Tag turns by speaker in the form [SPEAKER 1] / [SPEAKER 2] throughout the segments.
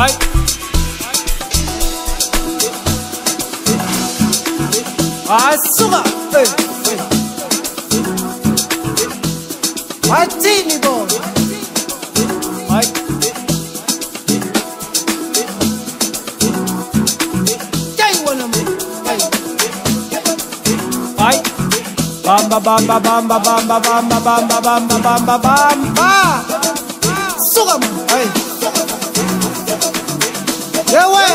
[SPEAKER 1] Ay. Asuka. Watini bo. Ay. Jai wana mo. Ay. Bamba bamba bamba bamba bamba bamba bamba bamba bamba. Suka mo. Ay. Yewe.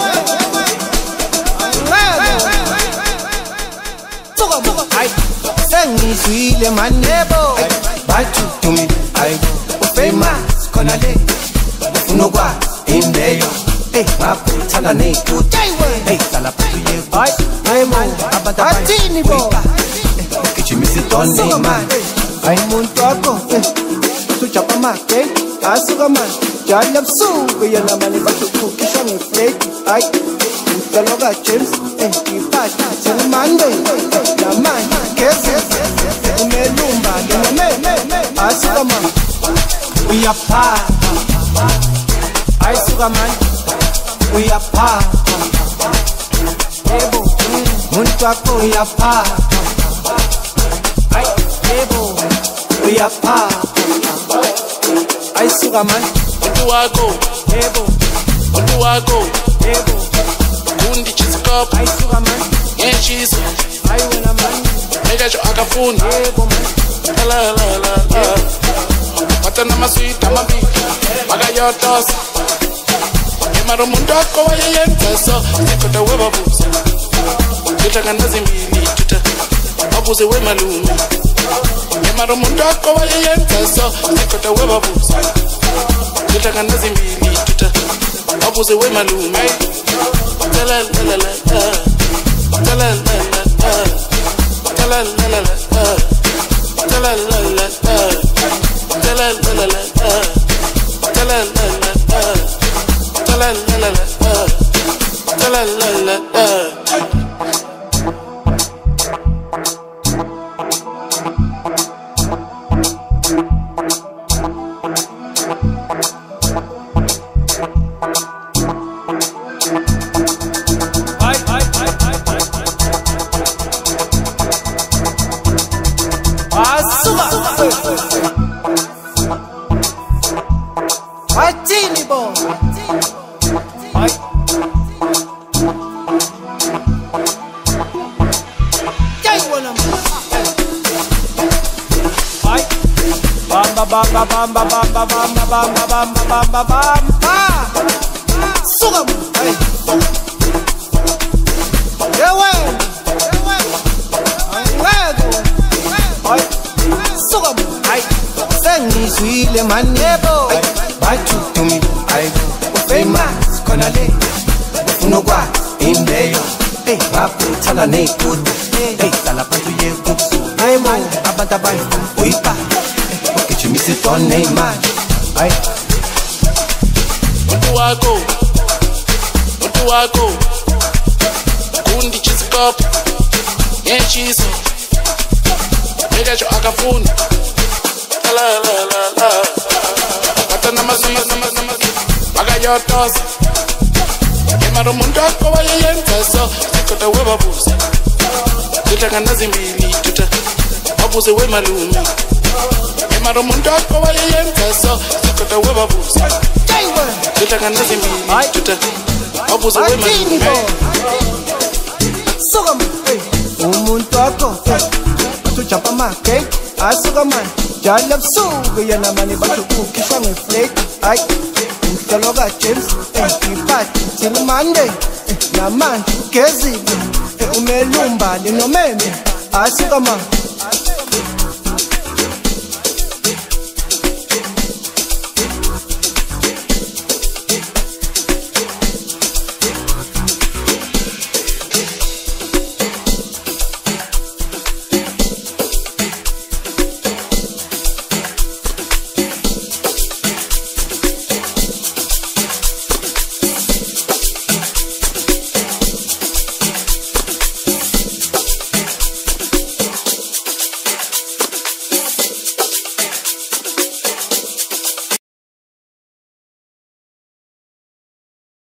[SPEAKER 1] Ay. Sengizwile manebo. Bathi to me, I go famous, konale, unogwa, imbeyo, maputhana ney'thuthi, sala phansi yebhasi, abantu abathini bo, gijimisa idonde imali, hayi umuntu wakho, usujapa amagate, asuka manje, njalo ebusuku yena mali bazokukhokhisha ngeflake, hayi, umdalo kaJames, ngiphatha, Monday, namanje, ngezizwe, umelumba, asuka man, uyapha, ayisuka man, uyapha, yebo, muntu wakho uyapha, ay, yebo, uyapha, ayisuka man,
[SPEAKER 2] muntu wakho,
[SPEAKER 1] yebo,
[SPEAKER 2] muntu wakho,
[SPEAKER 1] yebo,
[SPEAKER 2] kundi chisikop,
[SPEAKER 1] ayisuka man,
[SPEAKER 2] ngechiso,
[SPEAKER 1] ay wena man,
[SPEAKER 2] mekacho akafuna,
[SPEAKER 1] yebo man.
[SPEAKER 2] La la la la, matana masweet amabili, magayotos. Emaro muntu wakho wayeyenza so, sikoda webabuza. Tutanga zimbili tuta, babuze wemalume. Emaro muntu wakho wayeyenza so, sikoda webabuza. Tutanga zimbili tuta, babuze wemalume. La la la la, la la la la, la la la la. La la la la, la la la la, la la la la, la la la la, la la la la.
[SPEAKER 1] Watini bo. Ay. Jai wana mo. Ay. Bamba bamba bamba bamba bamba bamba bamba bamba bamba. Suka mo. Ay. Yewe. Ay. Suka mo. Ay. Sengizwile manebo. Bathi to me, I go famous, konale, unogwa, imbeyo, maputhana ney'thuthi, sala phansi yebhasi, abantu abayifuna uyipha, gijimisa idonde imali, hayi.
[SPEAKER 2] Muntu wakho, kundi chisikop, ngechiso, mekacho akafuna, la la la la. Matana masweet, magayotos. Emaro muntu wakho wayeyenza so, sikoda webabuza. Tutanga zimbili tuta, babuze wemalume. Emaro muntu wakho wayeyenza so, sikoda webabuza. Tutanga zimbili tuta, babuze wemalume.
[SPEAKER 1] Suka man, umuntu wakho, usujapa amagate, asuka man. Njalo ebusuku yena mali bazokukhokhisha ngeflake, hayi, umdalo kaJames, ngiphatha, Monday, namanje, ngezizwe, umelumba, nomeme, asuka man.